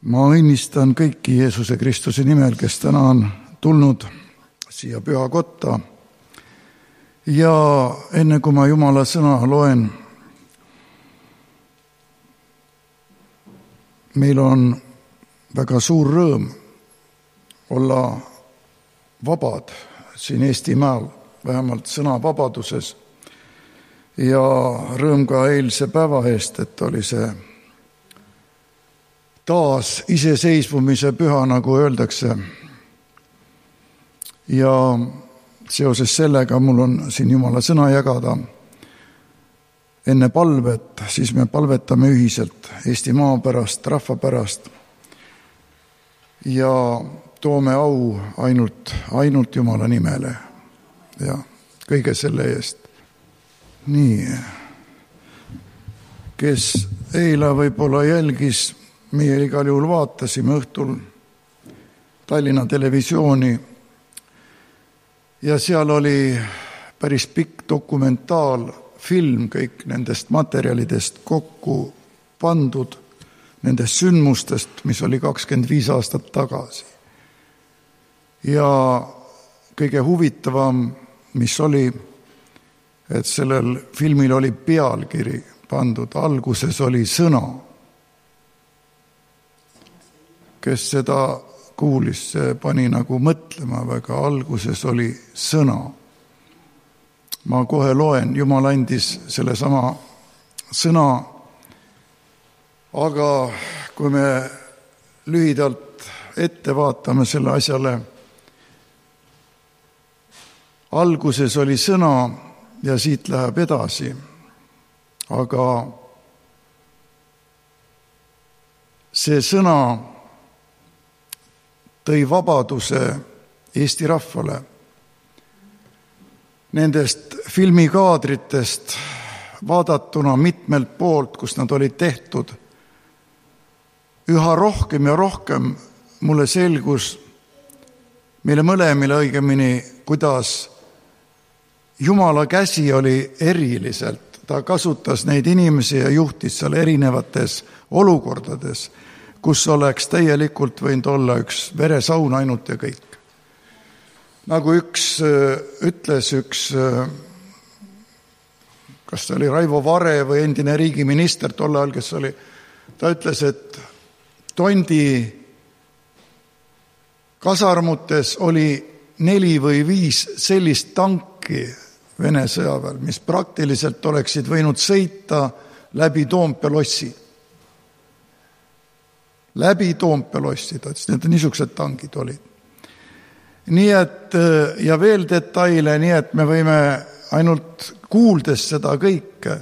Ma õnnistan kõiki Jeesuse Kristuse nimel, kes täna on tulnud siia pühakotta. Ja enne kui ma Jumala sõna loen, meil on väga suur rõõm olla vabad siin Eestimaal, vähemalt sõnavabaduses. Ja rõõm ka eilse päeva eest, et oli see taas iseseisvumise püha, nagu öeldakse. Ja seoses sellega mul on siin Jumala sõna jagada. Enne palvet, siis me palvetame ühiselt Eestimaa pärast, rahva pärast ja toome au ainult Jumala nimele ja kõige selle eest. Nii, kes eile võib-olla jälgis, meie igal juhul vaatasime õhtul Tallinna Televisiooni ja seal oli päris pikk dokumentaalfilm kõik nendest materjalidest kokku pandud, nendest sündmustest, mis oli 25 aastat tagasi. Ja kõige huvitavam, mis oli, et sellel filmil oli pealkiri pandud, alguses oli sõna. Kes seda kuulis, see pani nagu mõtlema väga, alguses oli sõna. Ma kohe loen, Jumal andis selle sama sõna, aga kui me lühidalt ette vaatame selle asjale, alguses oli sõna ja siit läheb edasi, aga see sõna tõi vabaduse Eesti rahvale. Nendest filmikaadritest vaadatuna mitmelt poolt, kus nad olid tehtud, üha rohkem ja rohkem mulle selgus, meile mõlemile õigemini, kuidas Jumala käsi oli eriliselt. Ta kasutas neid inimesi ja juhtis seal erinevates olukordades, kus oleks täielikult võinud olla üks veresaun ainult ja kõik. Nagu ütles üks, kas ta oli Raivo Vare või endine riigiminister tol ajal, kes oli, ta ütles, et Tondi kasarmutes oli 4 või 5 sellist tanki Vene sõjaväel, mis praktiliselt oleksid võinud sõita läbi Toompea lossi. Läbi Toompea lossi, ta ütles, need niisugused tankid olid. Nii et, ja veel detaile, nii et me võime ainult kuuldes seda kõike,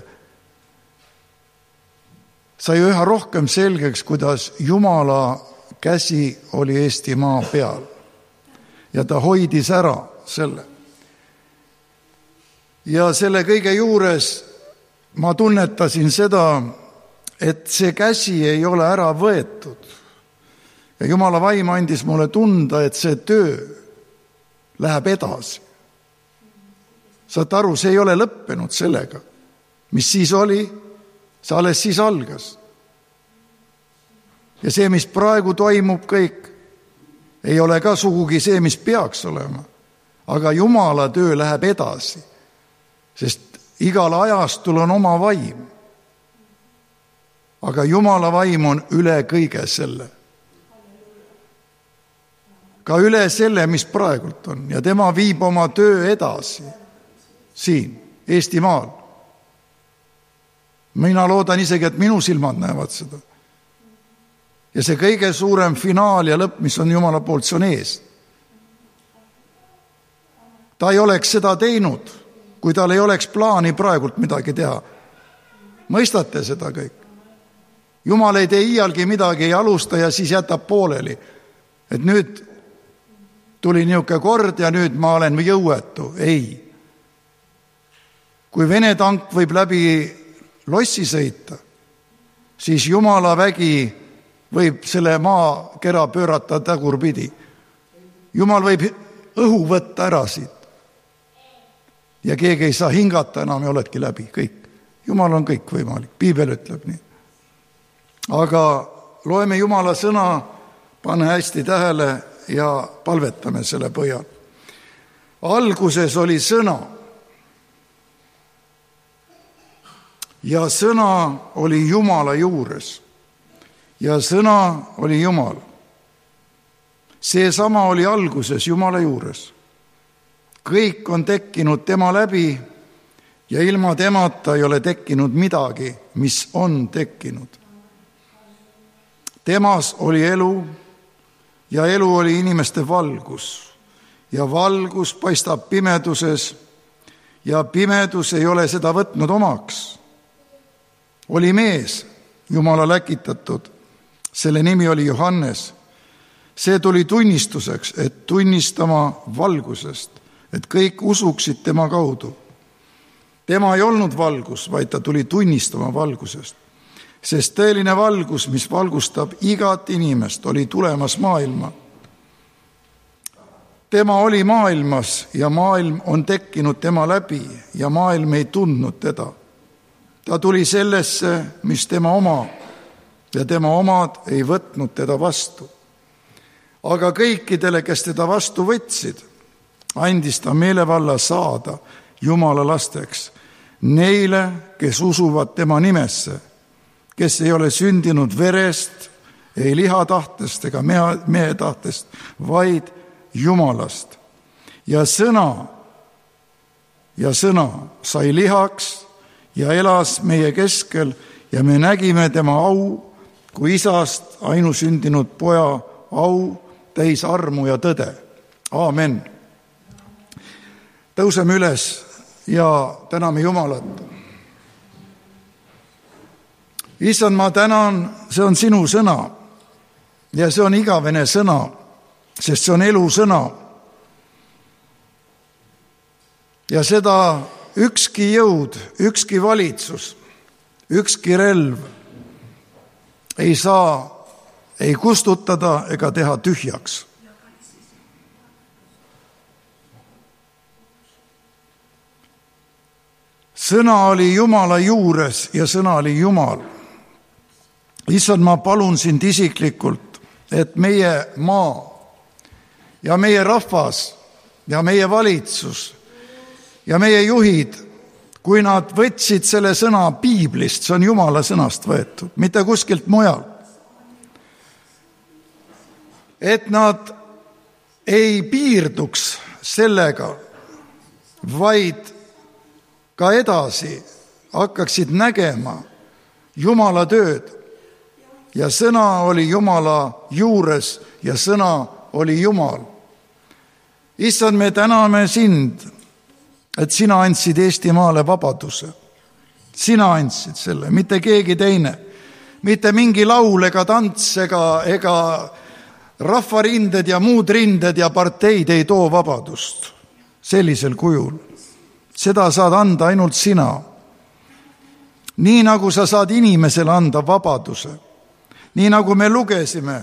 sai üha rohkem selgeks, kuidas Jumala käsi oli Eestimaa peal. Ja ta hoidis ära selle. Ja selle kõige juures ma tunnetasin seda, et see käsi ei ole ära võetud. Ja Jumala vaim andis mulle tunda, et see töö läheb edasi. Saad aru, see ei ole lõppenud sellega. Mis siis oli, see alles siis algas. Ja see, mis praegu toimub kõik, ei ole ka sugugi see, mis peaks olema. Aga Jumala töö läheb edasi, sest igal ajastul on oma vaim. Aga Jumala vaim on üle kõige selle. Ka üle selle, mis praegult on. Ja tema viib oma töö edasi siin, Eestimaal. Mina loodan isegi, et minu silmad näevad seda. Ja see kõige suurem finaal ja lõpp, mis on Jumala poolt, see on ees. Ta ei oleks seda teinud, kui tal ei oleks plaani praegult midagi teha. Mõistate seda kõik? Jumal ei tee iialgi midagi, ei alusta ja siis jätab pooleli. Et nüüd tuli niisugune kord ja nüüd ma olen jõuetu. Ei. Kui Vene tank võib läbi lossi sõita, siis Jumala vägi võib selle maakera pöörata tagurpidi. Jumal võib õhu võtta ära siit. Ja keegi ei saa hingata enam ja oledki läbi, kõik. Jumal on kõik võimalik, piibel ütleb nii. Aga loeme Jumala sõna, pane hästi tähele ja palvetame selle põhjal. Alguses oli sõna ja sõna oli Jumala juures ja sõna oli Jumal. Seesama oli alguses Jumala juures. Kõik on tekkinud tema läbi ja ilma temata ei ole tekkinud midagi, mis on tekkinud. Temas oli elu ja elu oli inimeste valgus ja valgus paistab pimeduses ja pimedus ei ole seda võtnud omaks. Oli mees, Jumala läkitatud, selle nimi oli Johannes. See tuli tunnistuseks, et tunnistama valgusest, et kõik usuksid tema kaudu. Tema ei olnud valgus, vaid ta tuli tunnistama valgusest, sest tõeline valgus, mis valgustab igat inimest, oli tulemas maailma. Tema oli maailmas ja maailm on tekkinud tema läbi ja maailm ei tundnud teda. Ta tuli sellesse, mis tema oma ja tema omad ei võtnud teda vastu. Aga kõikidele, kes teda vastu võtsid, andis ta meelevalla saada Jumala lasteks, neile, kes usuvad tema nimesse, kes ei ole sündinud verest, ei lihatahtest ega mehe tahtest, vaid Jumalast. Ja sõna sai lihaks ja elas meie keskel ja me nägime tema au kui isast ainusündinud poja au, täis armu ja tõde. Aamen. Tõuseme üles ja täname Jumalat. Issand, ma tänan, see on sinu sõna ja see on igavene sõna, sest see on elu sõna. Ja seda ükski jõud, ükski valitsus, ükski relv ei saa ei kustutada ega teha tühjaks. Sõna oli Jumala juures ja sõna oli Jumal. Issand, ma palun sind isiklikult, et meie maa ja meie rahvas ja meie valitsus ja meie juhid, kui nad võtsid selle sõna Piiblist, see on Jumala sõnast võetud, mitte kuskilt mujal, et nad ei piirduks sellega, vaid ka edasi hakkaksid nägema Jumala tööd. Ja sõna oli Jumala juures ja sõna oli Jumal. Issand, me täname sind, et sina andsid Eestimaale vabaduse. Sina andsid selle, mitte keegi teine. Mitte mingi laul ega tants ega rahvarinded ja muud rinded ja parteid ei too vabadust sellisel kujul. Seda saad anda ainult sina. Nii nagu sa saad inimesele anda vabaduse. Nii nagu me lugesime.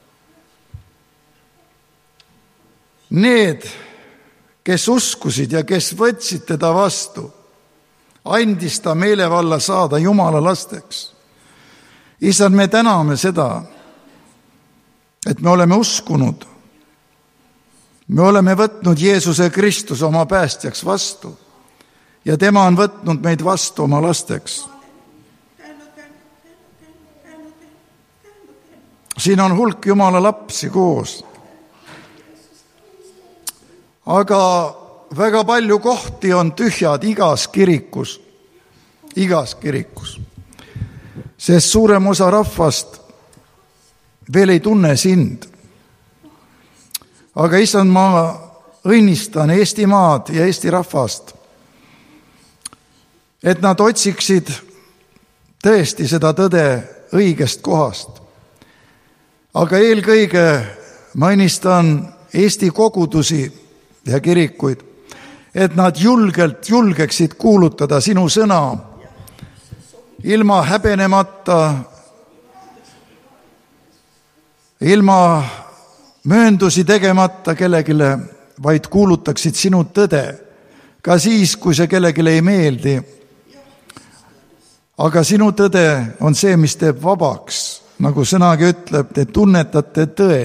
Need, kes uskusid ja kes võtsid teda vastu, andis ta meelevalla saada Jumala lasteks. Issand, me täname seda, et me oleme uskunud. Me oleme võtnud Jeesuse Kristuse oma päästjaks vastu ja tema on võtnud meid vastu oma lasteks. Siin on hulk Jumala lapsi koos. Aga väga palju kohti on tühjad igas kirikus. Sest suurem osa rahvast veel ei tunne sind. Aga issand, ma õnnistan Eestimaad ja Eesti rahvast, et nad otsiksid tõesti seda tõde õigest kohast. Aga eelkõige ma õnnistan Eesti kogudusi ja kirikuid, et nad julgeksid kuulutada sinu sõna ilma häbenemata, ilma mööndusi tegemata kellegile, vaid kuulutaksid sinu tõde, ka siis, kui see kellegile ei meeldi. Aga sinu tõde on see, mis teeb vabaks nagu sõnagi ütleb, te tunnetate tõe.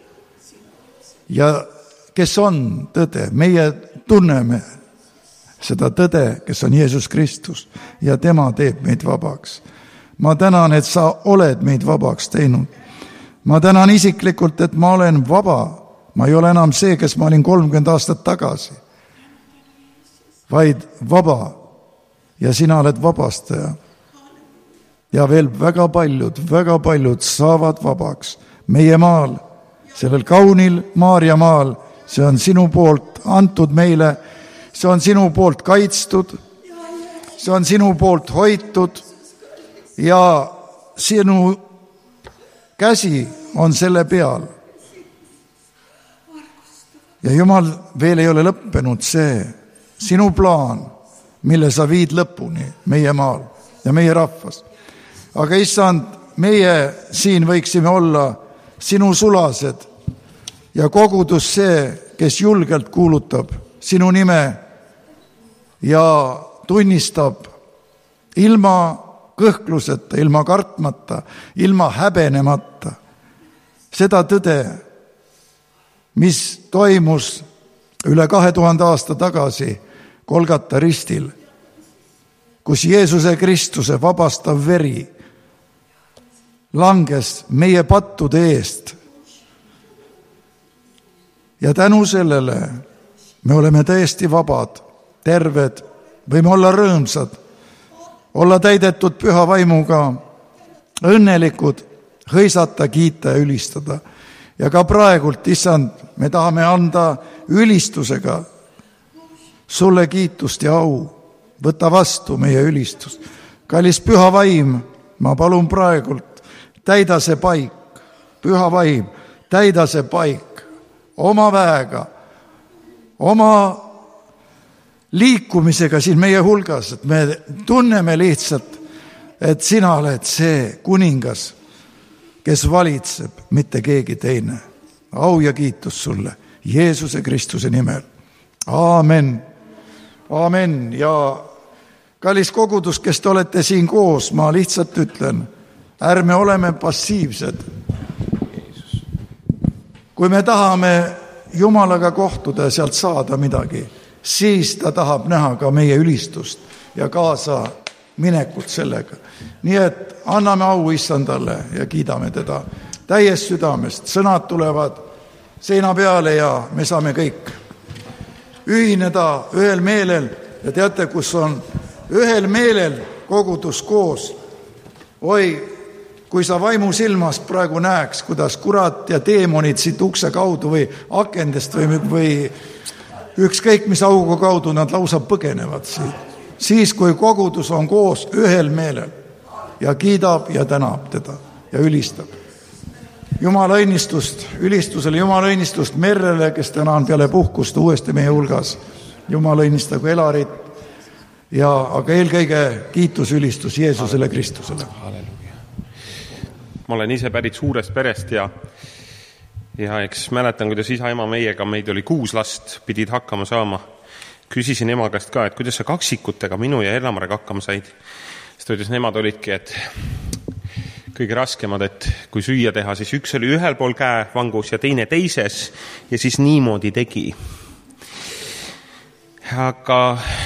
Ja kes on tõde? Meie tunneme seda tõde, kes on Jeesus Kristus ja tema teeb meid vabaks. Ma tänan, et sa oled meid vabaks teinud. Ma tänan isiklikult, et ma olen vaba. Ma ei ole enam see, kes ma olin 30 aastat tagasi, vaid vaba. Ja sina oled vabastaja. Ja veel väga paljud saavad vabaks. Meie maal, sellel kaunil Maarja maal, see on sinu poolt antud meile, see on sinu poolt kaitstud, see on sinu poolt hoitud ja sinu käsi on selle peal. Ja Jumal, veel ei ole lõppenud see sinu plaan, mille sa viid lõpuni meie maal ja meie rahvas. Aga issand, meie siin võiksime olla sinu sulased ja kogudus see, kes julgelt kuulutab sinu nime ja tunnistab ilma kõhkluseta, ilma kartmata, ilma häbenemata seda tõde, mis toimus üle 2000 aasta tagasi Golgata ristil, kus Jeesuse Kristuse vabastav veri langes meie pattude eest. Ja tänu sellele me oleme täiesti vabad, terved, võime olla rõõmsad, olla täidetud püha vaimuga, õnnelikud, hõisata, kiita ja ülistada. Ja ka praegult, issand, me tahame anda ülistusega sulle kiitust ja au. Võta vastu meie ülistust. Kallis püha vaim, ma palun praegult, täida see paik, püha vaim, täida see paik oma väega, oma liikumisega siin meie hulgas, et me tunneme lihtsalt, et sina oled see kuningas, kes valitseb, mitte keegi teine. Au ja kiitus sulle Jeesuse Kristuse nimel. Aamen. Aamen. Ja kallis kogudus, kes te olete siin koos, ma lihtsalt ütlen, ärme oleme passiivsed. Kui me tahame Jumalaga kohtuda ja sealt saada midagi, siis ta tahab näha ka meie ülistust ja kaasa minekut sellega. Nii et anname au issandale ja kiidame teda täiest südamest. Sõnad tulevad seina peale ja me saame kõik ühineda ühel meelel. Ja teate, kus on ühel meelel kogudus koos? Oi, kui sa vaimu silmas praegu näeks, kuidas kurat ja teemonid siit ukse kaudu või akendest või ükskõik mis augu kaudu nad lausa põgenevad siit. Siis, kui kogudus on koos ühel meelel ja kiidab ja tänab teda ja ülistab. Jumala õnnistust ülistusele, Jumala õnnistust Merrele, kes täna on peale puhkust uuesti meie hulgas. Jumala õnnistagu Elarit ja aga eelkõige kiitus ülistus Jeesusele Kristusele. Ma olen ise pärit suurest perest ja eks mäletan, kuidas isa ema meiega, meid oli 6 last, pidid hakkama saama. Küsisin ema käest ka, et kuidas sa kaksikutega minu ja Ellamariga hakkama said. Siis ta ütles, nemad olidki, et kõige raskemad, et kui süüa teha, siis üks oli ühel pool käe vangus ja teine teises ja siis niimoodi tegi. Aga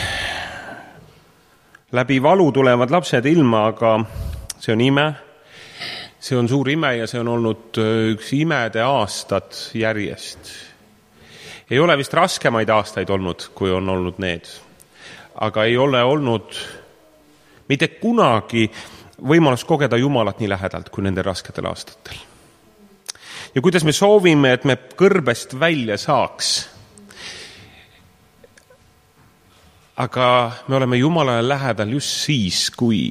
läbi valu tulevad lapsed ilma, aga see on ime. See on suur ime ja see on olnud üks imede aastad järjest. Ei ole vist raskemaid aastaid olnud, kui on olnud need. Aga ei ole olnud mitte kunagi võimalus kogeda Jumalat nii lähedalt kui nende rasketel aastatel. Ja kuidas me soovime, et me kõrbest välja saaks. Aga me oleme Jumalale lähedal just siis, kui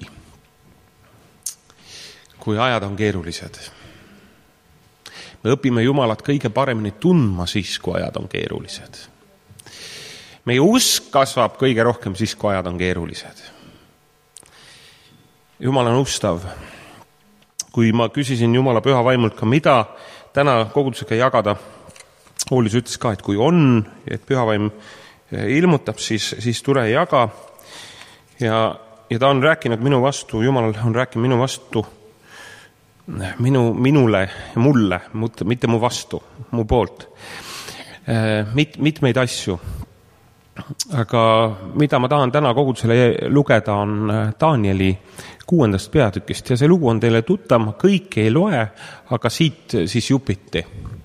ajad on keerulised. Me õpime Jumalat kõige paremini tundma siis, kui ajad on keerulised. Meie usk kasvab kõige rohkem siis, kui ajad on keerulised. Jumal on ustav. Kui ma küsisin Jumala püha vaimult ka, mida täna kogudusega jagada, Hoolis ütles ka, et kui on, et püha vaim ilmutab, siis tule jaga. Ja ta on rääkinud minu vastu, Jumal on rääkinud minu vastu minule ja mulle, mitte mu vastu, mu poolt, mitmeid asju. Aga mida ma tahan täna kogudusele lugeda, on Danieli 6. peatükist ja see lugu on teile tuttav, ma kõike ei loe, aga siit siis jupiti.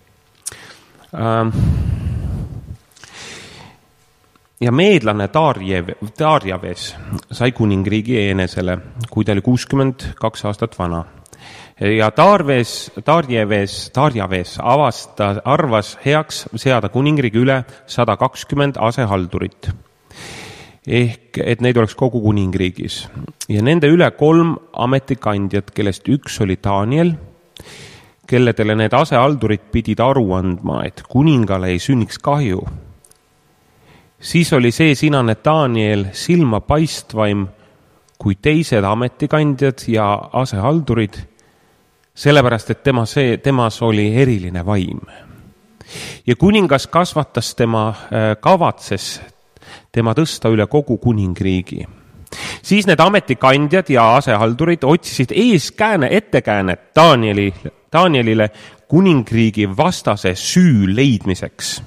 Ja meedlane Darjaves sai kuningriigi enesele, kui ta oli 62 aastat vana. Ja Darjaves arvas heaks seada kuningriigi üle 120 asehaldurit. Ehk, et neid oleks kogu kuningriigis. Ja nende üle 3 ametikandjat, kellest üks oli Daniel, kelledele need asehaldurid pidid aru andma, et kuningale ei sünniks kahju. Siis oli see sinane Daniel silma paistvaim kui teised ametikandjad ja asehaldurid, sellepärast, et temas oli eriline vaim. Ja kuningas kasvatas kavatses tema tõsta üle kogu kuningriigi. Siis need ametikandjad ja asehaldurid otsisid ettekäänet Danielile kuningriigi vastase süü leidmiseks.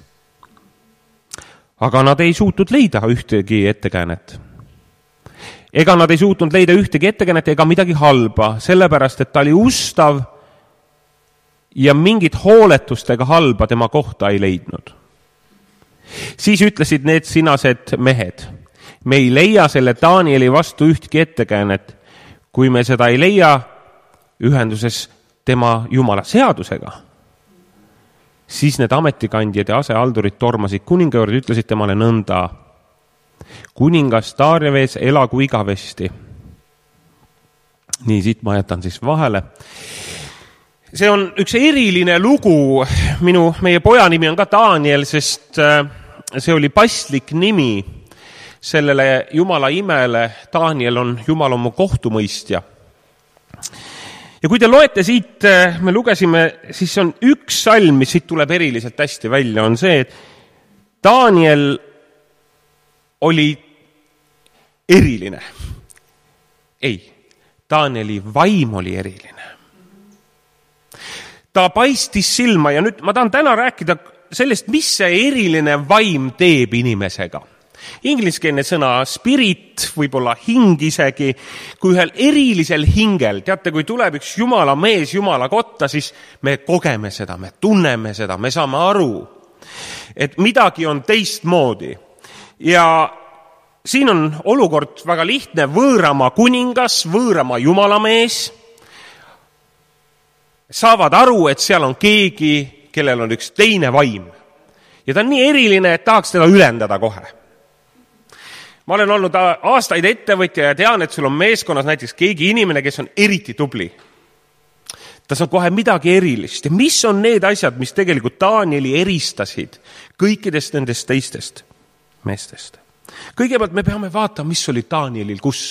Aga nad ei suutnud leida ühtegi ettekäänet. Ega nad ei suutnud leida ühtegi ettekäänet ega midagi halba, sellepärast, et ta oli ustav ja mingit hooletustega halba tema kohta ei leidnud. Siis ütlesid need sinased mehed, me ei leia selle Danieli vastu ühtegi ettekäänet, kui me seda ei leia ühenduses tema Jumala seadusega. Siis need ametikandjad ja asehaldurid tormasid kuninga juurde, ütlesid temale nõnda, kuningas Darjaves elagu igavesti. Nii, siit ma jätan siis vahele. See on üks eriline lugu, meie poja nimi on ka Daniel, sest see oli paslik nimi sellele Jumala imele. Daniel on Jumal oma kohtumõistja. Ja kui te loete siit, me lugesime, siis on üks salm, mis siit tuleb eriliselt hästi välja, on see, et Daniel oli eriline. Ei, Danieli vaim oli eriline. Ta paistis silma ja nüüd ma tahan täna rääkida sellest, mis see eriline vaim teeb inimesega. Ingliskeelne sõna spirit, võib-olla hing isegi, kui ühel erilisel hingel, teate, kui tuleb üks Jumala mees Jumala kotta, siis me kogeme seda, me tunneme seda, me saame aru, et midagi on teistmoodi. Ja siin on olukord väga lihtne, võõrama kuningas, võõrama Jumala mees, saavad aru, et seal on keegi, kellel on üks teine vaim. Ja ta on nii eriline, et tahaks teda ülendada kohe. Ma olen olnud aastaid ettevõtja ja tean, et sul on meeskonnas näiteks keegi inimene, kes on eriti tubli. Ta saab kohe midagi erilist. Ja mis on need asjad, mis tegelikult Danieli eristasid kõikidest nendest teistest meestest? Kõigepealt me peame vaatama, mis oli Danielil kus.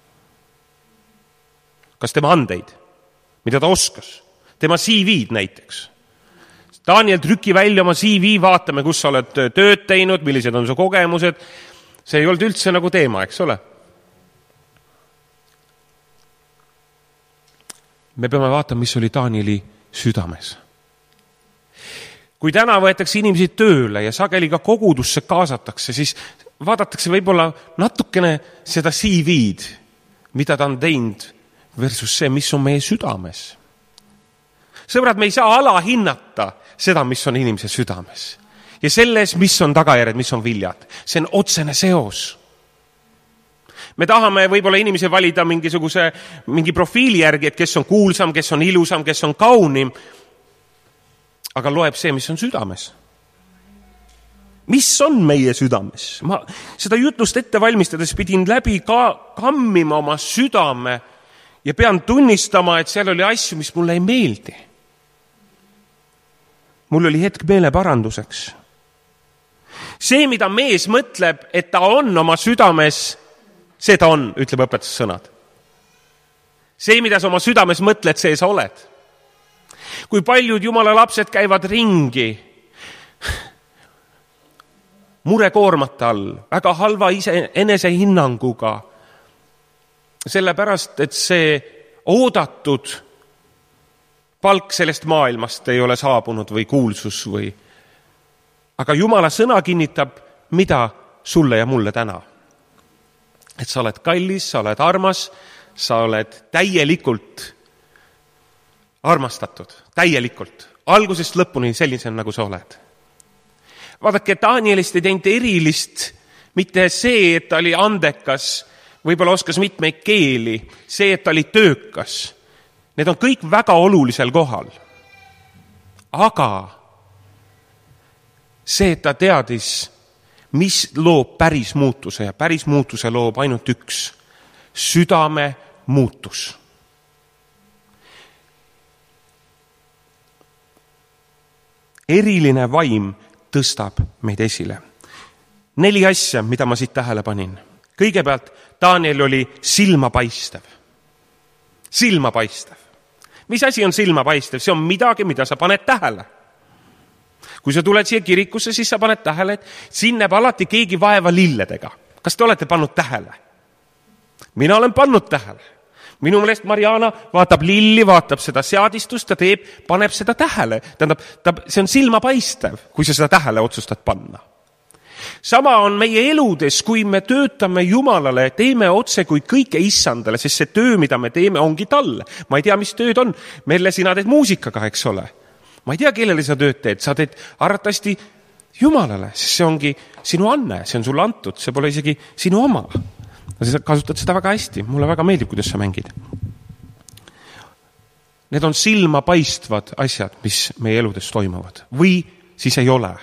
Kas tema andeid, mida ta oskas? Tema CV-d näiteks. Daniel, trüki välja oma CV, vaatame, kus sa oled tööd teinud, millised on su kogemused. See ei olnud üldse nagu teema, eks ole? Me peame vaatama, mis oli Danieli südames. Kui täna võetakse inimesi tööle ja sageli ka kogudusse kaasatakse, siis vaadatakse võib-olla natukene seda CV-d, mida ta on teinud versus see, mis on meie südames. Sõbrad, me ei saa alahinnata seda, mis on inimese südames. Ja selles, mis on tagajärjed, mis on viljad. See on otsene seos. Me tahame võib-olla inimesi valida mingi profiili järgi, et kes on kuulsam, kes on ilusam, kes on kaunim. Aga loeb see, mis on südames. Mis on meie südames? Ma seda jutlust ette valmistades pidin läbi kammima oma südame ja pean tunnistama, et seal oli asju, mis mulle ei meeldi. Mul oli hetk meeleparanduseks. See, mida mees mõtleb, et ta on oma südames, see ta on, ütleb õpetussõnad. See, mida sa oma südames mõtled, see sa oled. Kui paljud Jumala lapsed käivad ringi murekoormata all, väga halva enesehinnanguga, sellepärast, et see oodatud palk sellest maailmast ei ole saabunud või kuulsus või. Aga Jumala sõna kinnitab, mida sulle ja mulle täna. Et sa oled kallis, sa oled armas, sa oled täielikult armastatud, täielikult, algusest lõpuni sellisena, nagu sa oled. Vaadake, Danielist ei teinud erilist mitte see, et ta oli andekas, võib-olla oskas mitmeid keeli, see, et ta oli töökas. Need on kõik väga olulisel kohal. Aga see, et ta teadis, mis loob päris muutuse ja päris muutuse loob ainult üks, südame muutus. Eriline vaim tõstab meid esile. 4 asja, mida ma siit tähele panin. Kõigepealt, Daniel oli silmapaistev. Silmapaistev. Mis asi on silmapaistev? See on midagi, mida sa paned tähele. Kui sa tuled siia kirikusse, siis sa paned tähele, et siin näeb alati keegi vaeva lilledega. Kas te olete pannud tähele? Mina olen pannud tähele. Minu meelest Mariana vaatab lilli, vaatab seda seadistust, ta paneb seda tähele. Tähendab, see on silmapaistev, kui sa seda tähele otsustad panna. Sama on meie eludes, kui me töötame Jumalale, teeme otse kui kõike issandale, sest see töö, mida me teeme, ongi talle. Ma ei tea, mis tööd on. Merle, sina teed muusikaga, eks ole. Ma ei tea, kellele sa tööd teed. Sa teed arvatavasti Jumalale, sest see ongi sinu anne, see on sulle antud, see pole isegi sinu oma. Sa kasutad seda väga hästi. Mulle väga meeldib, kuidas sa mängid. Need on silmapaistvad asjad, mis meie eludes toimuvad. Või siis ei ole.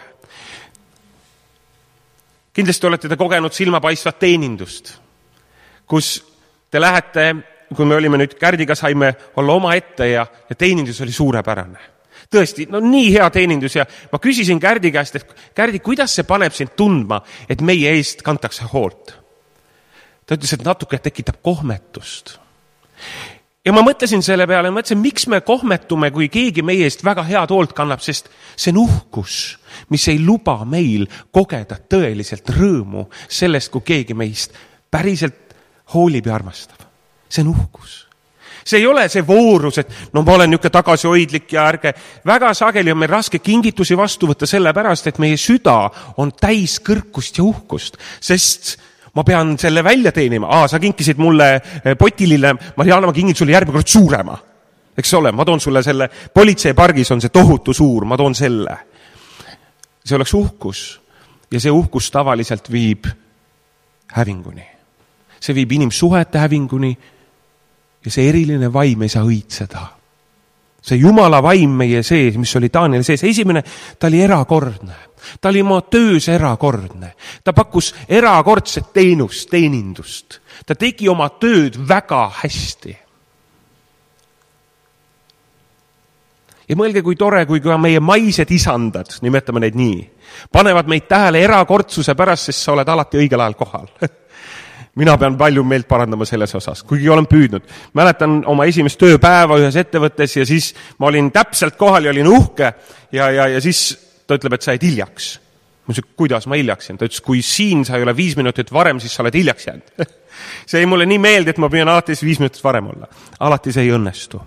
Kindlasti olete te kogenud silmapaistvat teenindust, kus te lähete, kui me olime nüüd Kärdiga, saime olla oma ette ja teenindus oli suurepärane. Tõesti, no nii hea teenindus ja ma küsisin Kärdi käest, et Kärdi, kuidas see paneb sind tundma, et meie eest kantakse hoolt? Ta ütles, et natuke tekitab kohmetust. Ja ma mõtlesin selle peale, miks me kohmetume, kui keegi meie eest väga head hoolt kannab, sest see on uhkus, mis ei luba meil kogeda tõeliselt rõõmu sellest, kui keegi meist päriselt hoolib ja armastab. See on uhkus. See ei ole see voorus, et no ma olen niisugune tagasihoidlik ja ärge. Väga sageli on meil raske kingitusi vastu võtta sellepärast, et meie süda on täis kõrkust ja uhkust, sest ma pean selle välja teenima. Sa kinkisid mulle potilile, Mariana, ma kingin sulle järgmine kord suurema. Eks ole, ma toon sulle selle, politseipargis on see tohutu suur, ma toon selle. See oleks uhkus ja see uhkus tavaliselt viib hävinguni. See viib inimsuhete hävinguni ja see eriline vaim ei saa õitseda. See Jumala vaim meie sees, mis oli Danieli sees. Esimene, ta oli erakordne. Ta oli oma töös erakordne. Ta pakkus erakordset teenindust. Ta tegi oma tööd väga hästi. Ja mõelge, kui tore, kui ka meie maised isandad, nimetame neid nii, panevad meid tähele erakordsuse pärast, sest sa oled alati õigel ajal kohal. Mina pean palju meelt parandama selles osas, kuigi olen püüdnud. Mäletan oma esimest tööpäeva ühes ettevõttes ja siis ma olin täpselt kohal ja olin uhke ja siis ta ütleb, et sa jäid hiljaks. Ma ütlesin, kuidas ma hiljaks jäänud? Ta ütles, kui siin sa ei ole 5 minutit varem, siis sa oled hiljaks jäänud. See ei mulle nii meeldi, et ma püüan alati 5 minutit varem olla. Alati see ei õnnestu.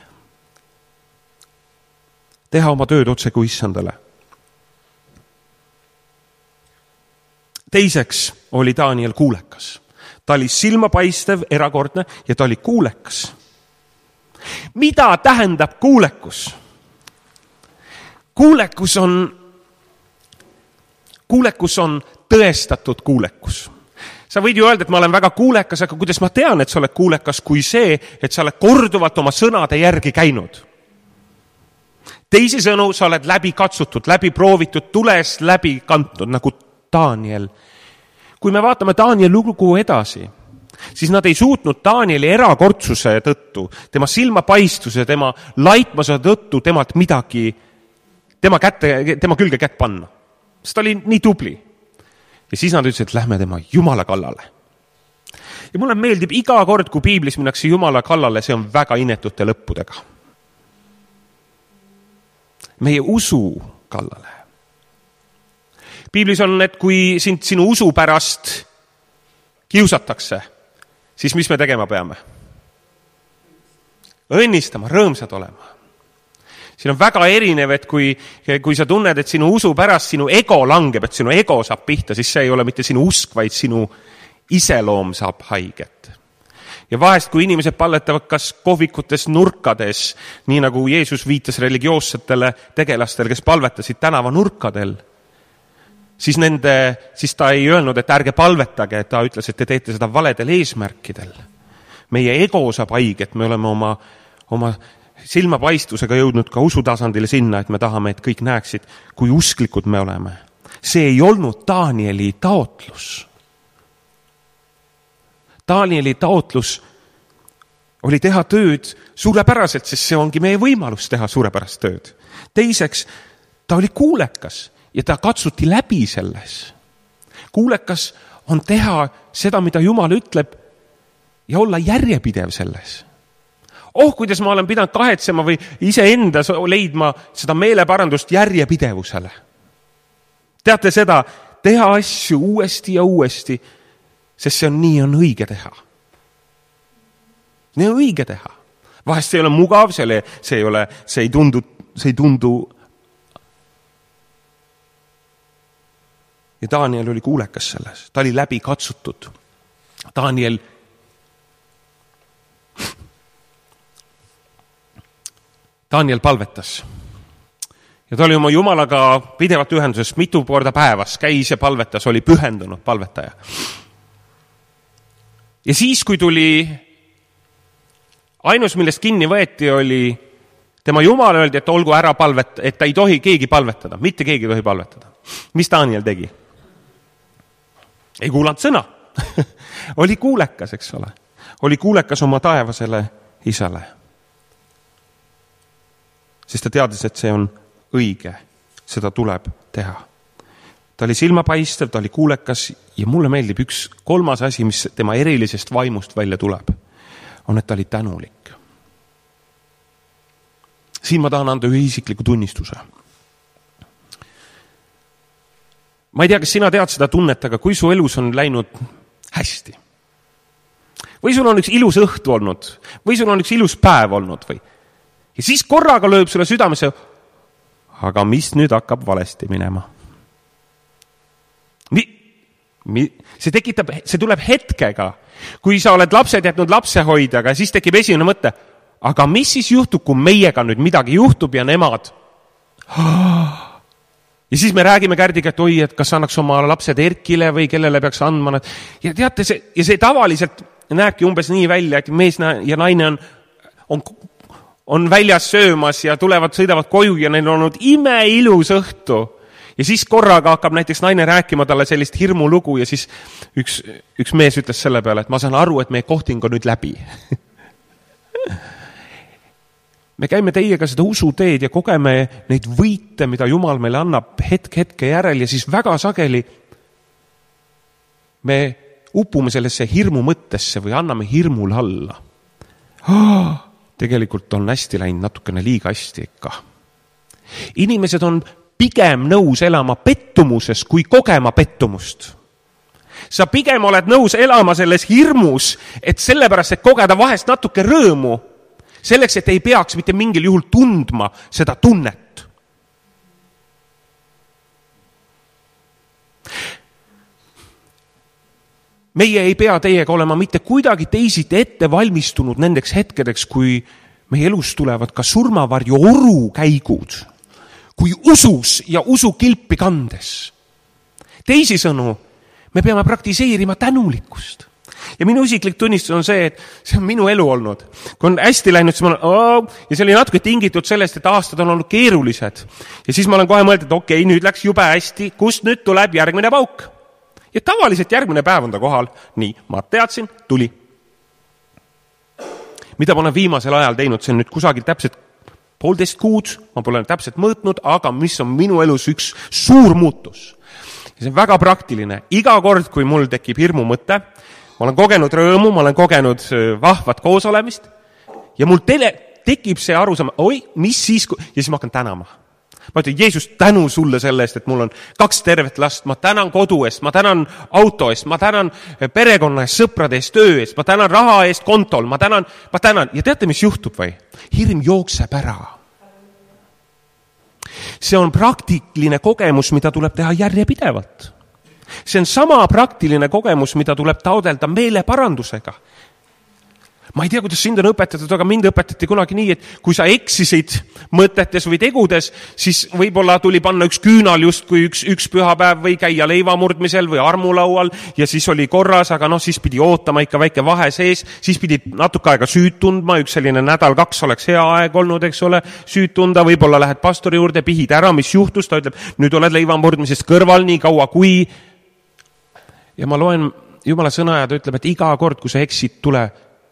Teha oma tööd otse kui issandale. Teiseks oli Daniel kuulekas. Ta oli silmapaistev, erakordne ja ta oli kuulekas. Mida tähendab kuulekus? Kuulekus on tõestatud kuulekus. Sa võid ju öelda, et ma olen väga kuulekas, aga kuidas ma tean, et sa oled kuulekas, kui see, et sa oled korduvalt oma sõnade järgi käinud. Teisisõnu, sa oled läbi katsutud, läbi proovitud, tules läbi kantud, nagu Daniel. Kui me vaatame Danieli lugu edasi, siis nad ei suutnud Danieli erakordsuse tõttu, tema silmapaistuse, tema laitmase tõttu temalt midagi, tema külge kätt panna. Sest ta oli nii tubli. Ja siis nad ütlesid, et lähme tema Jumala kallale. Ja mulle meeldib iga kord, kui piiblis minnakse Jumala kallale, see on väga inetute lõppudega. Meie usu kallale. Piiblis on, et kui sinu usu pärast kiusatakse, siis mis me tegema peame? Õnnistama, rõõmsad olema. Siin on väga erinev, et kui sa tunned, et sinu usu pärast sinu ego langeb, et sinu ego saab pihta, siis see ei ole mitte sinu usk, vaid sinu iseloom saab haiget. Ja vahest, kui inimesed palvetavad kas kohvikutes nurkades, nii nagu Jeesus viitas religioossetele tegelastele, kes palvetasid tänava nurkadel, siis ta ei öelnud, et ärge palvetage, ta ütles, et te teete seda valedel eesmärkidel. Meie ego saab haiget, me oleme oma silmapaistusega jõudnud ka usutasandile sinna, et me tahame, et kõik näeksid, kui usklikud me oleme. See ei olnud Danieli taotlus. Danieli taotlus oli teha tööd suurepäraselt, sest see ongi meie võimalus teha suurepärast tööd. Teiseks, ta oli kuulekas ja ta katsuti läbi selles. Kuulekas on teha seda, mida Jumal ütleb ja olla järjepidev selles. Kuidas ma olen pidanud kahetsema või iseendas leidma seda meeleparandust järjepidevusele. Teate seda, teha asju uuesti ja uuesti, sest see on õige teha. Nii on õige teha. Vahest see ei ole mugav, see ei tundu. Ja Daniel oli kuulekas selles. Ta oli läbi katsutud. Daniel palvetas. Ja ta oli oma Jumalaga pidevalt ühenduses mitu korda päevas, käis ja palvetas, oli pühendunud palvetaja. Ja siis, kui tuli ainus, millest kinni võeti, oli tema Jumal öeldi, et olgu ära et ta ei tohi keegi palvetada. Mitte keegi ei tohi palvetada. Mis Daniel tegi? Ei kuulanud sõna. Oli kuulekas, eks ole. Oli kuulekas oma taevasele isale. Sest ta teadis, et see on õige. Seda tuleb teha. Ta oli silmapaistev, ta oli kuulekas ja mulle meeldib üks kolmas asi, mis tema erilisest vaimust välja tuleb, on, et ta oli tänulik. Siin ma tahan anda ühe isikliku tunnistuse. Ma ei tea, kas sina tead seda tunnet, aga kui su elus on läinud hästi, või sul on üks ilus õhtu olnud, või sul on üks ilus päev olnud, ja siis korraga lööb sulle südamesse, aga mis nüüd hakkab valesti minema? See tuleb hetkega. Kui sa oled lapsed jätnud lapsehoidjaga, siis tekib esimene mõte, aga mis siis juhtub, kui meiega nüüd midagi juhtub ja nemad? Ja siis me räägime Kärdiga, et kas annaks oma lapsed Erkile või kellele peaks andma. Ja teate, see tavaliselt näebki umbes nii välja, et mees ja naine on väljas söömas ja sõidavad koju ja neil on olnud imeilus õhtu. Ja siis korraga hakkab näiteks naine rääkima talle sellist hirmulugu ja siis üks mees ütles selle peale, et ma saan aru, et meie kohting on nüüd läbi. Me käime teiega seda usuteed ja kogeme neid võite, mida Jumal meile annab hetke järel ja siis väga sageli me upume sellesse hirmu mõttesse või anname hirmul alla. Tegelikult on hästi läinud natukene liiga hästi ikka. Inimesed on pigem nõus elama pettumuses, kui kogema pettumust. Sa pigem oled nõus elama selles hirmus, et sellepärast, et kogeda vahest natuke rõõmu, selleks, et ei peaks mitte mingil juhul tundma seda tunnet. Meie ei pea teiega olema mitte kuidagi teisiti ette valmistunud nendeks hetkedeks, kui meie elus tulevad ka surmavarju orukäigud, kui usus ja usukilpi kandes. Teisisõnu, me peame praktiseerima tänulikkust. Ja minu isiklik tunnistus on see, et see on minu elu olnud. Kui on hästi läinud, siis ma olen, ja see oli natuke tingitud sellest, et aastad on olnud keerulised. Ja siis ma olen kohe mõelnud, et okei, nüüd läks jube hästi, kust nüüd tuleb järgmine pauk? Ja tavaliselt järgmine päev on ta kohal. Nii, ma teadsin, tuli. Mida ma olen viimasel ajal teinud, see on nüüd kusagil täpselt 1,5 kuud, ma pole täpselt mõõtnud, aga mis on minu elus üks suur muutus. Ja see on väga praktiline. Iga kord, kui mul tekib hirmu mõte, ma olen kogenud rõõmu, ma olen kogenud vahvat koosolemist ja mul tekib see arusaam, mis siis, ja siis ma hakkan tänama. Ma ütlen, Jeesus, tänu sulle selle eest, et mul on 2 tervet last, ma tänan kodu eest, ma tänan auto eest, ma tänan perekonna eest, sõprade eest, töö eest, ma tänan raha eest kontol, ma tänan. Ja teate, mis juhtub või? Hirm jookseb ära. See on praktiline kogemus, mida tuleb teha järjepidevalt. See on sama praktiline kogemus, mida tuleb taodelda meeleparandusega. Ma ei tea, kuidas sind on õpetatud, aga mind õpetati kunagi nii, et kui sa eksisid mõtetes või tegudes, siis võib-olla tuli panna üks küünal just kui üks pühapäev või käia leivamurdmisel või armulaual ja siis oli korras, aga siis pidi ootama ikka väike vahe sees, siis pidi natuke aega süüd tundma, üks selline nädal-2 oleks hea aeg olnud, eks ole, süüd tunda, võib-olla lähed pastori juurde, pihid ära, mis juhtus, ta ütleb, nüüd oled leivamurdmisest kõrval nii kaua kui. Ja ma loen Jumala sõna ja ta ütleb, et iga kord, kui sa eksid, tule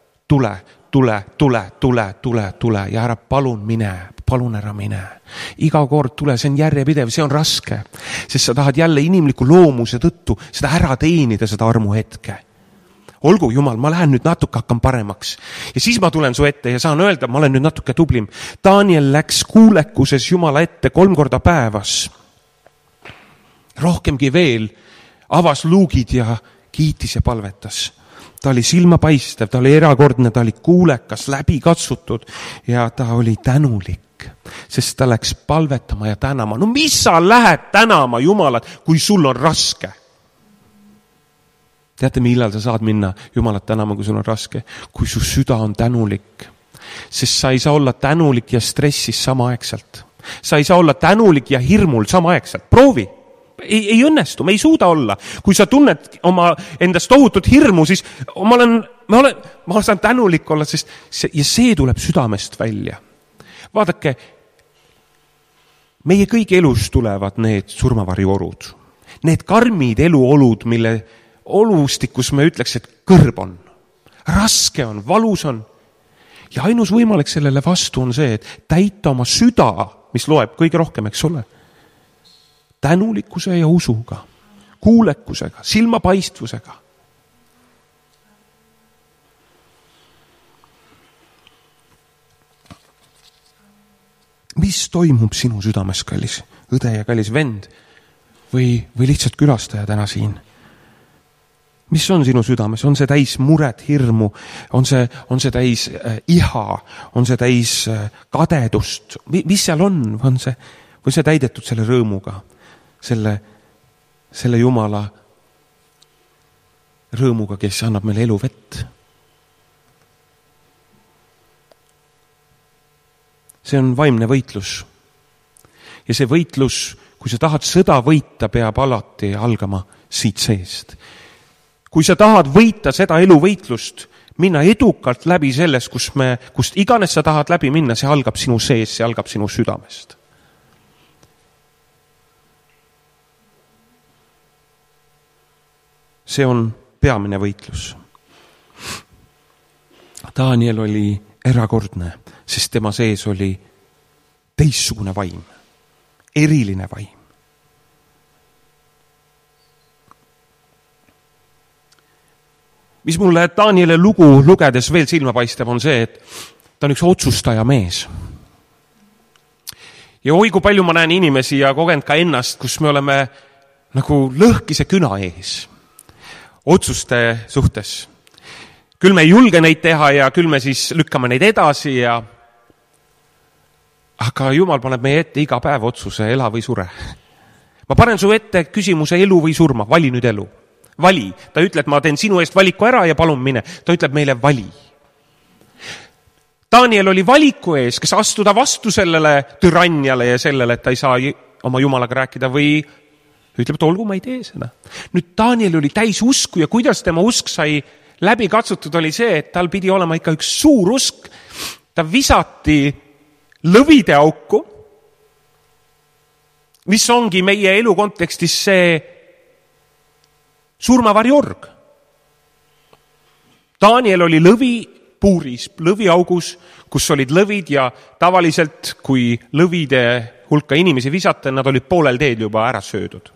ja ära palun ära mine. Iga kord tule, see on järjepidev, see on raske, sest sa tahad jälle inimliku loomuse tõttu seda ära teenida, seda armu hetke. Olgu, Jumal, ma lähen nüüd natuke, hakkan paremaks. Ja siis ma tulen su ette ja saan öelda, ma olen nüüd natuke tublim. Daniel läks kuulekuses Jumala ette 3 korda päevas. Rohkemgi veel, avas luugid ja kiitis ja palvetas. Ta oli silmapaistev, ta oli erakordne, ta oli kuulekas, läbikatsutud ja ta oli tänulik, sest ta läks palvetama ja tänama. No mis sa lähed tänama Jumalat, kui sul on raske? Teate, millal sa saad minna Jumalat tänama, kui sul on raske? Kui su süda on tänulik. Sest sa ei saa olla tänulik ja stressis samaaegselt. Sa ei saa olla tänulik ja hirmul samaaegselt. Proovi. Ei õnnestu, me ei suuda olla. Kui sa tunned oma endast tohutut hirmu, siis ma saan tänulik olla, sest see tuleb südamest välja. Vaadake, meie kõigi elus tulevad need surmavarjuolud. Need karmid eluolud, mille olustikus me ütleks, et kõrb on. Raske on, valus on. Ja ainus võimalik sellele vastu on see, et täita oma süda, mis loeb kõige rohkem, eks ole. Tänulikkuse ja usuga, kuulekusega, silmapaistvusega. Mis toimub sinu südames, kallis õde ja kallis vend või lihtsalt külastaja täna siin? Mis on sinu südames? On see täis muret, hirmu? On see täis iha? On see täis kadedust? Mis seal on? Või see täidetud selle rõõmuga? Selle Jumala rõõmuga, kes annab meile elu vett. See on vaimne võitlus. Ja see võitlus, kui sa tahad sõda võita, peab alati algama siit seest. Kui sa tahad võita seda eluvõitlust, minna edukalt läbi sellest, kust iganes sa tahad läbi minna, see algab sinu sees, see algab sinu südamest. See on peamine võitlus. Daniel oli erakordne, sest tema sees oli teistsugune vaim, eriline vaim. Mis mulle Danieli lugu lugedes veel silma paistab, on see, et ta on üks otsustaja mees. Ja oi, kui palju ma näen inimesi ja kogenud ka ennast, kus me oleme nagu lõhkise küna ees otsuste suhtes. Küll me ei julge neid teha ja küll me siis lükkame neid edasi aga Jumal paneb meie ette iga päev otsuse, ela või sure. Ma panen su ette küsimuse elu või surma, vali nüüd elu. Vali. Ta ütleb, ma teen sinu eest valiku ära ja palun mine. Ta ütleb meile vali. Daniel oli valiku ees, kas astuda vastu sellele türanniale ja sellele, et ta ei saa oma Jumalaga rääkida või ütleb, et olgu, ma ei tee seda. Nüüd Daniel oli täis usku ja kuidas tema usk sai läbi katsutud, oli see, et tal pidi olema ikka üks suur usk. Ta visati lõvide auku, mis ongi meie elu kontekstis see surmavarjorg. Daniel oli lõvipuuris, lõviaugus, kus olid lõvid ja tavaliselt, kui lõvide hulka inimesi visata, nad olid poolel teed juba ära söödud.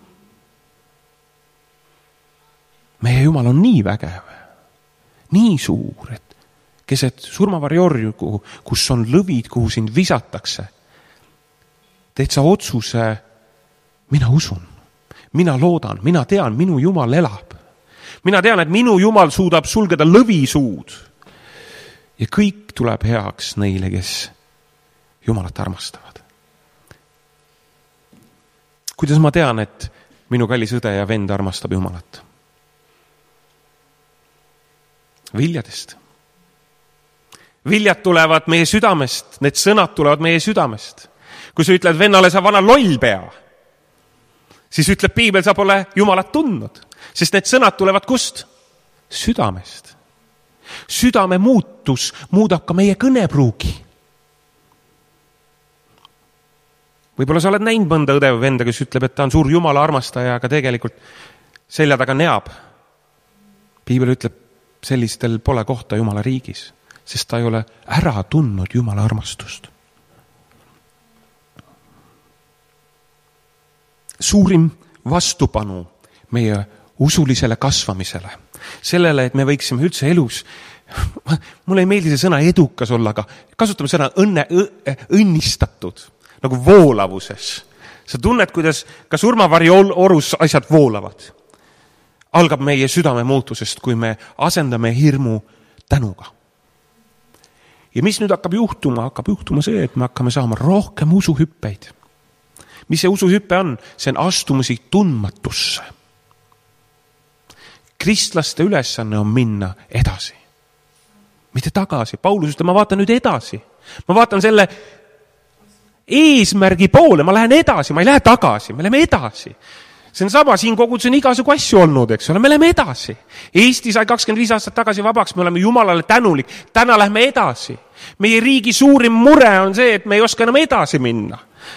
Meie Jumal on nii vägev, nii suur, et keset surmavarjorgu, kus on lõvid, kuhu sind visatakse, teed sa otsuse, mina usun, mina loodan, mina tean, minu Jumal elab. Mina tean, et minu Jumal suudab sulgeda lõvisuud ja kõik tuleb heaks neile, kes Jumalat armastavad. kuidas ma tean, et minu kallis õde ja vend armastab Jumalat? Viljadest. Viljad tulevad meie südamest, need sõnad tulevad meie südamest. Kui sa ütled vennale, sa vana lollpea, siis ütleb Piibel, sa pole Jumalat tundnud, sest need sõnad tulevad kust? Südamest. Südame muutus muudab ka meie kõnepruugi. Võib-olla sa oled näinud mõnda õde või venda, kes ütleb, et ta on suur Jumala armastaja, aga tegelikult selja taga neab. Piibel ütleb, sellistel pole kohta Jumala riigis, sest ta ei ole ära tundnud Jumala armastust. Suurim vastupanu meie usulisele kasvamisele, sellele, et me võiksime üldse elus, mulle ei meeldi see sõna edukas olla, aga kasutame sõna õnnistatud, nagu voolavuses. Sa tunned, kuidas ka surmavari orus asjad voolavad. Algab meie südame muutusest, kui me asendame hirmu tänuga. Ja mis nüüd hakkab juhtuma? Hakkab juhtuma see, et me hakkame saama rohkem usuhüppeid. Mis see usuhüppe on? See on astumisi tundmatusse. Kristlaste ülesanne on minna edasi. Mitte tagasi. Paulus ütleb, ma vaatan nüüd edasi. Ma vaatan selle eesmärgi poole, ma lähen edasi, ma ei lähe tagasi, me läheme edasi. See on sama, siin kogudus on igasugu asju olnud, eks ole, me läheme edasi. Eesti sai 25 aastat tagasi vabaks, me oleme Jumalale tänulik. Täna lähme edasi. Meie riigi suurim mure on see, et me ei oska enam edasi minna.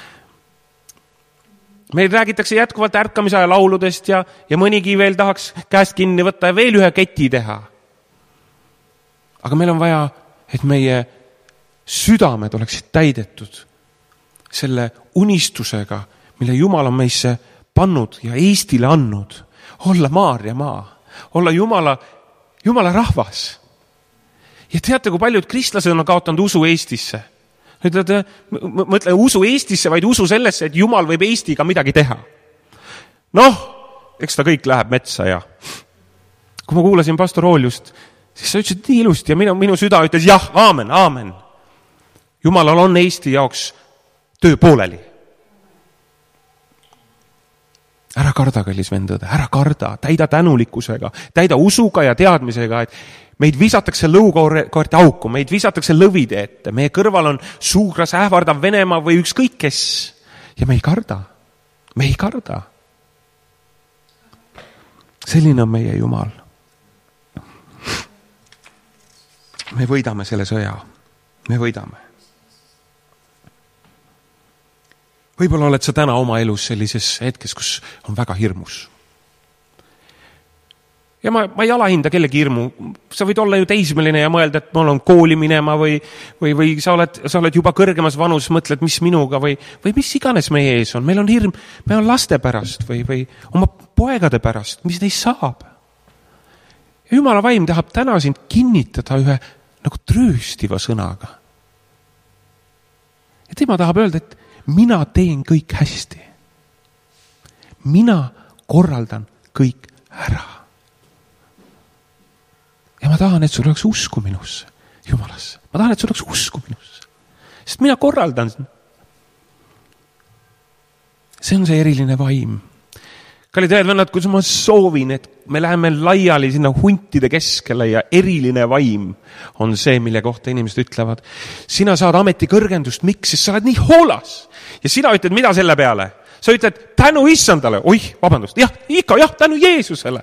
Meil räägitakse jätkuvalt ärkamisaja lauludest ja mõnigi veel tahaks käest kinni võtta ja veel ühe keti teha. Aga meil on vaja, et meie südamed oleksid täidetud selle unistusega, mille Jumal on meisse pannud ja Eestile andnud. Olla Maarja maa, olla Jumala rahvas. Ja teate, kui paljud kristlased on kaotanud usu Eestisse? Mõtle usu Eestisse, vaid usu sellesse, et Jumal võib Eestiga midagi teha. Noh, eks ta kõik läheb metsa ja kui ma kuulasin pastor Ooljust, siis sa ütlesid nii ilusti ja minu süda ütles jah, aamen, aamen. Jumalal on Eesti jaoks töö pooleli. Ära karda, kallis vendõde, ära karda, täida tänulikkusega, täida usuga ja teadmisega, et meid visatakse lõukoorte auku, meid visatakse lõvide ette, meie kõrval on suugras ähvardav Venemaa või ükskõik kes. Ja me ei karda, me ei karda. Selline on meie Jumal. Me võidame selle sõja, me võidame. Võib-olla oled sa täna oma elus sellises hetkes, kus on väga hirmus. Ja ma ei alahinda kellegi hirmu. Sa võid olla ju teismeline ja mõelda, et mul on kooli minema või sa oled juba kõrgemas vanus, mõtled, mis minuga või mis iganes meie ees on. Meil on hirm, meil on laste pärast või oma poegade pärast, mis neist saab. Ja Jumala vaim tahab täna sind kinnitada ühe nagu trööstiva sõnaga. Ja tema tahab öelda, et mina teen kõik hästi. Mina korraldan kõik ära. Ja ma tahan, et sul oleks usku minusse, Jumalasse. Ma tahan, et sul oleks usku minusse. Sest mina korraldan. See on see eriline vaim. Kallid vennad, kui ma soovin, et me läheme laiali sinna huntide keskele ja eriline vaim on see, mille kohta inimesed ütlevad. Sina saad ameti kõrgendust, miks? Sest sa oled nii hoolas. Ja sina ütled, mida selle peale? Sa ütled, tänu issandale. Oih, vabandust. Jah, ikka, tänu Jeesusele.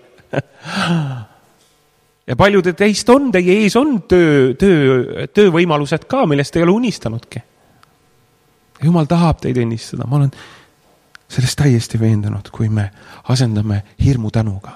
Ja paljude teist on, teie ees on töövõimalused ka, millest ei ole unistanudki. Jumal tahab teid õnnistada. Ma olen sellest täiesti veendunud, kui me asendame hirmu tänuga.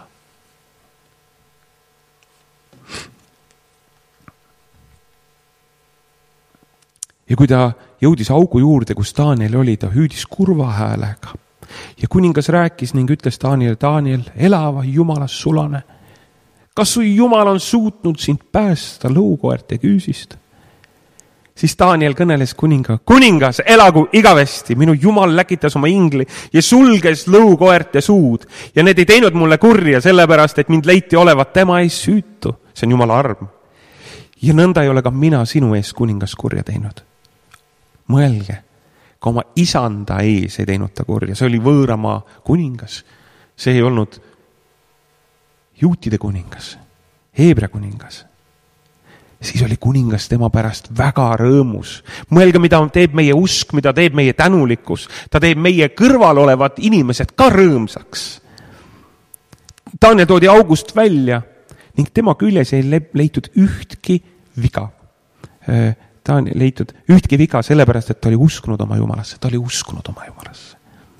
Ja kui ta jõudis augu juurde, kus Daniel oli, ta hüüdis kurva häälega. Ja kuningas rääkis ning ütles Daniel, elava Jumalas sulane. Kas su Jumal on suutnud sind päästa lõukoerte küüsist? Siis Daniel kõneles kuningas, elagu igavesti, minu Jumal läkitas oma ingli ja sulges lõukoerte suud. Ja need ei teinud mulle kurja, sellepärast, et mind leiti olevat tema ees süütu. See on Jumala arm. Ja nõnda ei ole ka mina sinu ees kuningas kurja teinud. Mõelge, ka oma isanda ees ei teinud ta kurja. See oli võõramaa kuningas. See ei olnud juutide kuningas, Heebrea kuningas. Siis oli kuningas tema pärast väga rõõmus. Mõelge, mida teeb meie usk, mida teeb meie tänulikkus. Ta teeb meie kõrval olevad inimesed ka rõõmsaks. Daniel toodi august välja ning tema küljes ei leitud ühtki viga. Ta on leitud ühtki viga sellepärast, et ta oli uskunud oma Jumalasse. Ta oli uskunud oma Jumalasse.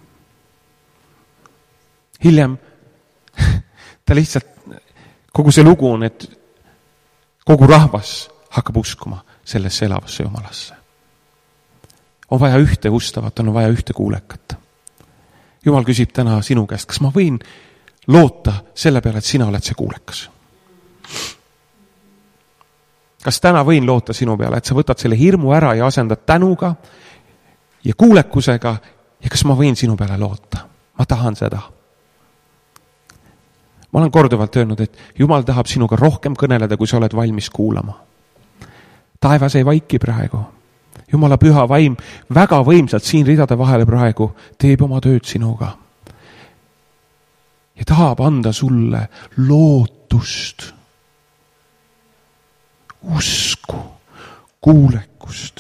Hiljem ta lihtsalt, kogu see lugu on, et kogu rahvas hakkab uskuma sellesse elavasse Jumalasse. On vaja ühte ustavat, on vaja ühte kuulekat. Jumal küsib täna sinu käest, kas ma võin loota selle peale, et sina oled see kuulekas? Kas täna võin loota sinu peale, et sa võtad selle hirmu ära ja asendad tänuga ja kuulekusega ja kas ma võin sinu peale loota? Ma tahan seda. Ma olen korduvalt öelnud, et Jumal tahab sinuga rohkem kõneleda, kui sa oled valmis kuulama. Taevas ei vaiki praegu. Jumala püha vaim väga võimsalt siin ridade vahele praegu teeb oma tööd sinuga. Ja tahab anda sulle lootust, usku, kuulekust.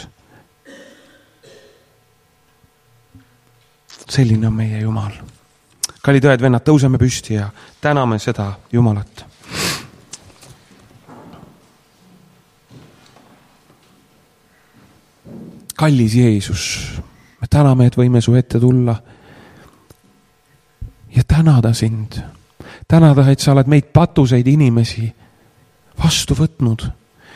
Selline on meie Jumal. Kallid õed, vennad, tõuseme püsti ja täname seda Jumalat. Kallis Jeesus, me täname, et võime su ette tulla ja tänada sind. Tänada, et sa oled meid patuseid inimesi vastu võtnud.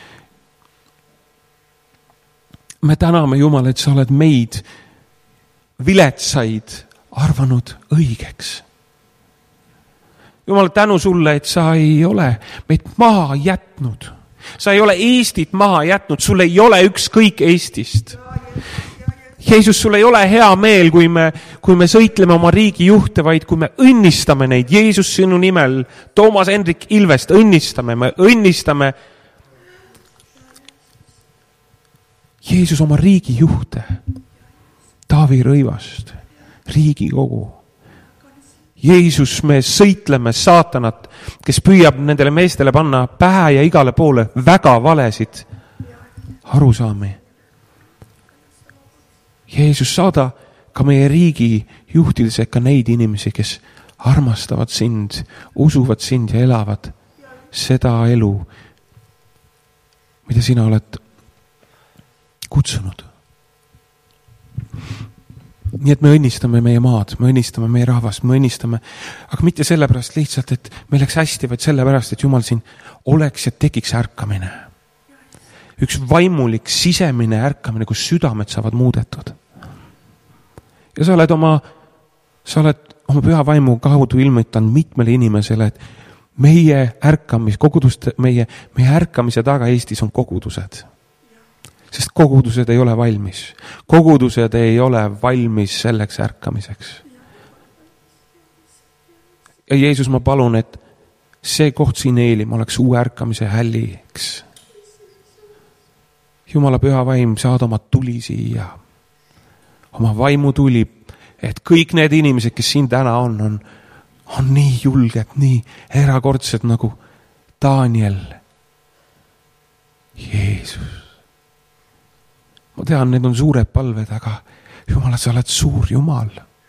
Me täname, Jumal, et sa oled meid viletsaid arvanud õigeks. Jumal, tänu sulle, et sa ei ole meid maha jätnud. Sa ei ole Eestit maha jätnud, sul ei ole ükskõik Eestist. Jeesus, sul ei ole hea meel, kui me sõitleme oma riigi juhte, vaid kui me õnnistame neid. Jeesus, sinu nimel, Toomas Hendrik Ilvest, õnnistame, me õnnistame Jeesus oma riigi juhte, Taavi Rõivast, Riigikogu. Jeesus, me sõitleme saatanat, kes püüab nendele meestele panna pähe ja igale poole väga valesid arusaami. Jeesus, saada ka meie riigi juhtides ka neid inimesi, kes armastavad sind, usuvad sind ja elavad seda elu, mida sina oled kutsunud. Nii et me õnnistame meie maad, me õnnistame meie rahvast, me õnnistame, aga mitte sellepärast lihtsalt, et meil läks hästi, vaid sellepärast, et Jumal siin oleks ja tekiks ärkamine. Üks vaimulik sisemine ärkamine, kus südamed saavad muudetud. Ja sa oled oma püha vaimu kaudu ilmutanud mitmele inimesele, et meie ärkamise taga Eestis on kogudused. Sest kogudused ei ole valmis. Kogudused ei ole valmis selleks ärkamiseks. Ja Jeesus, ma palun, et see koht siin Eelim oleks uue ärkamise hälliks. Jumala püha vaim, saad oma tuli siia. Oma vaimu tuli, et kõik need inimesed, kes siin täna on nii julged, nii erakordsed nagu Daniel. Jeesus. Ma tean, need on suured palved, aga Jumala, sa oled suur Jumal.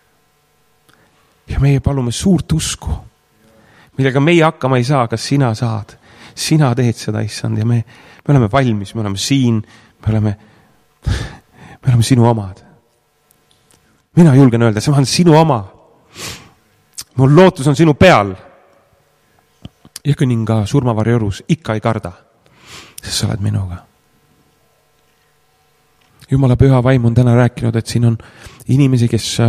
Ja meie palume suurt usku, millega meie hakkama ei saa, kas sina saad. Sina teed seda, issand, ja me oleme valmis, me oleme siin, me oleme sinu omad. Mina julgen öelda, see on sinu oma. Mul lootus on sinu peal. Ja kõninga surmavarjorus ikka ei karda, sest sa oled minuga. Jumala püha vaim on täna rääkinud, et siin on inimesi,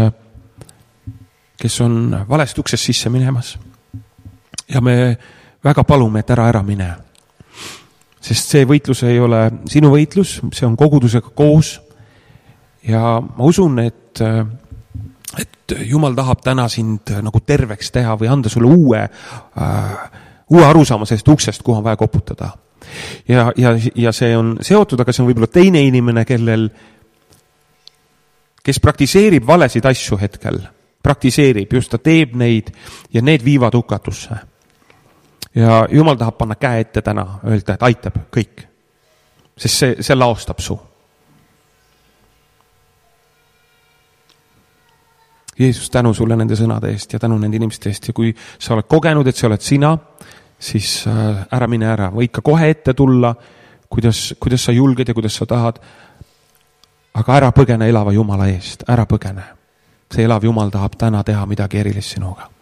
kes on valest uksest sisse minemas. Ja me väga palume, et ära mine. Sest see võitlus ei ole sinu võitlus, see on kogudusega koos. Ja ma usun, et Jumal tahab täna sind nagu terveks teha või anda sulle uue arusaama sellest uksest, kuhu on vaja koputada. Ja see on seotud, aga see on võib-olla teine inimene, kes praktiseerib valesid asju hetkel, praktiseerib, just ta teeb neid ja need viivad hukatusse. Ja Jumal tahab panna käe ette täna, öelda, et aitab kõik, sest see laostab su. Jeesus, tänu sulle nende sõnade eest ja tänu nende inimeste eest ja kui sa oled kogenud, et see oled sina, siis ära mine ära, või ikka kohe ette tulla, kuidas sa julged ja kuidas sa tahad, aga ära põgene elava Jumala eest, ära põgene. See elav Jumal tahab täna teha midagi erilist sinuga.